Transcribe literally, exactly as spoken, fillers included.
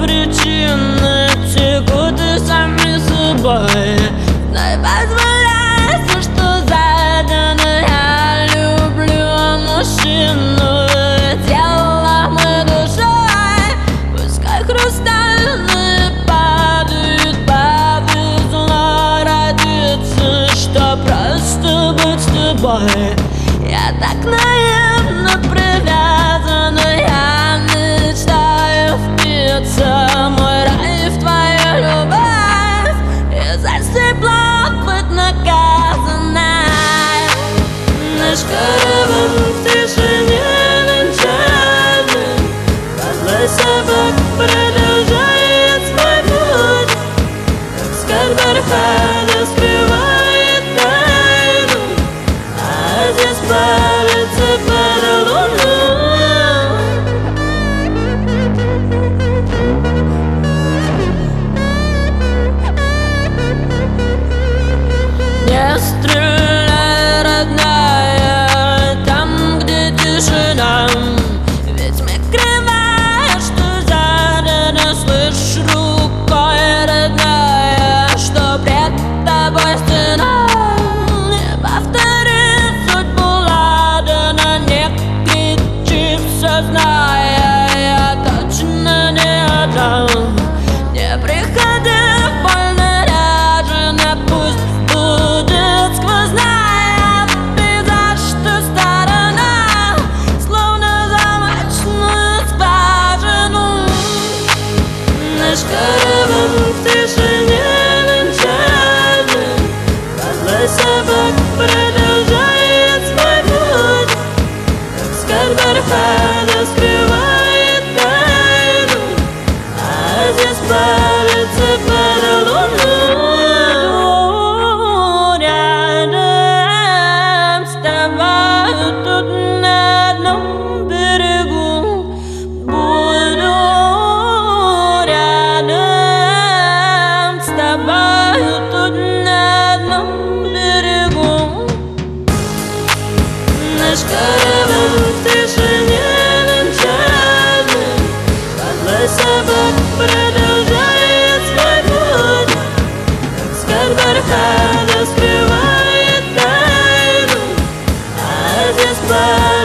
причины текут и сами собой. Не позволяй, что задано. Я люблю мужчину телом и душой. Пускай хрустальные падают, падают, зло родится, что просто быть с тобой. Я так наивно привязана, я мечтаю впиться мой рай в твою любовь и за стекло быть наказанной. Наш караван в тишине венчальный, подлый собак продолжает свой путь, как скарб Архада скрывает тайну, а здесь плавится под луну. Не стреляй, родная, там, где тишина, ведь мы кривая, что задано. Слышь, рукой, родная, что пред тобой стена. Не повтори судьбу ладана, не кричи, все зная, я точно не отдам. Не приходи в боль наряжена, пусть будет сквозная, пейзаж, что сторона, словно замочную скважину. Наш караван в тишине венчальный, подлый собак продолжает свой путь, как скарб Архада скрывает тайну, а здесь плавится под луну. Рядом с тобой тут на одном берегу буду. Рядом с тобой тут на одном берегу. Наш караван в тишине венчальный, подлый собак продолжает свой путь, как скарб Архада скрывает тайну, а здесь плавает